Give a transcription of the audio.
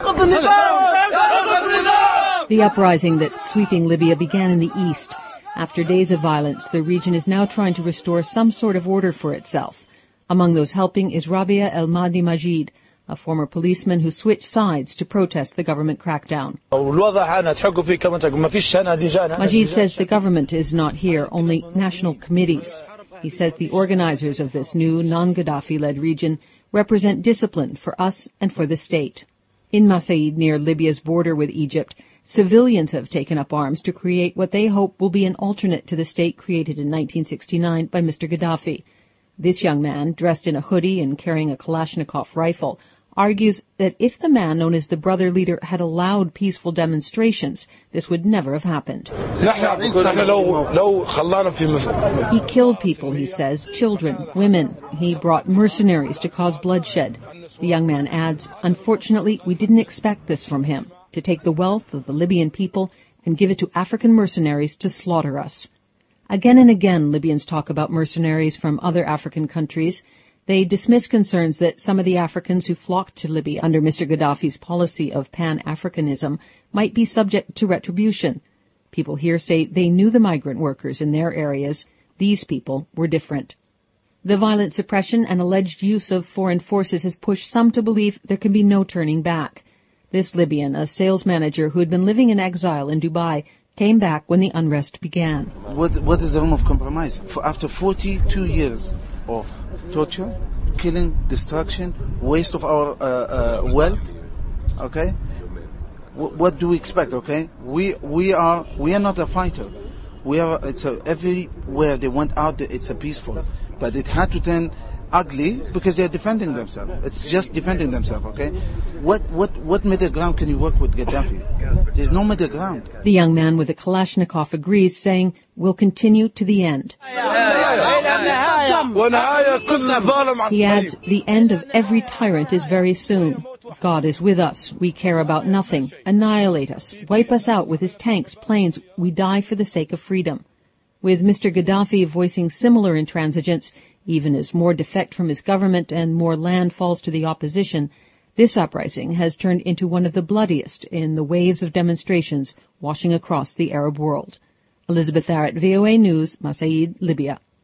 The uprising that's sweeping Libya began in the east. After days of violence, the region is now trying to restore some sort of order for itself. Among those helping is Rabia El Mahdi Majid, a former policeman who switched sides to protest the government crackdown. Majid says the government is not here, only national committees. He says the organizers of this new non-Gaddafi-led region represent discipline for us and for the state. In Masaid, near Libya's border with Egypt, civilians have taken up arms to create what they hope will be an alternate to the state created in 1969 by Mr. Gaddafi. This young man, dressed in a hoodie and carrying a Kalashnikov rifle, argues that if the man known as the brother leader had allowed peaceful demonstrations, this would never have happened. He killed people, he says, children, women. He brought mercenaries to cause bloodshed. The young man adds, unfortunately, we didn't expect this from him, to take the wealth of the Libyan people and give it to African mercenaries to slaughter us. Again and again, Libyans talk about mercenaries from other African countries. They dismiss concerns that some of the Africans who flocked to Libya under Mr. Gaddafi's policy of Pan-Africanism might be subject to retribution. People here say they knew the migrant workers in their areas. These people were different. The violent suppression and alleged use of foreign forces has pushed some to believe there can be no turning back. This Libyan, a sales manager who had been living in exile in Dubai, came back when the unrest began. What is the room of compromise? After 42 years of torture, killing, destruction, waste of our wealth, okay? What do we expect, okay? We are not a fighter. Everywhere they went out, it's a peaceful. But it had to turn ugly because they're defending themselves. It's just defending themselves, okay? What middle ground can you work with Gaddafi? There's no middle ground. The young man with a Kalashnikov agrees, saying, we'll continue to the end. He adds, the end of every tyrant is very soon. God is with us. We care about nothing. Annihilate us. Wipe us out with his tanks, planes. We die for the sake of freedom. With Mr. Gaddafi voicing similar intransigence, even as more defect from his government and more land falls to the opposition, this uprising has turned into one of the bloodiest in the waves of demonstrations washing across the Arab world. Elizabeth Arrett, VOA News, Masaid, Libya.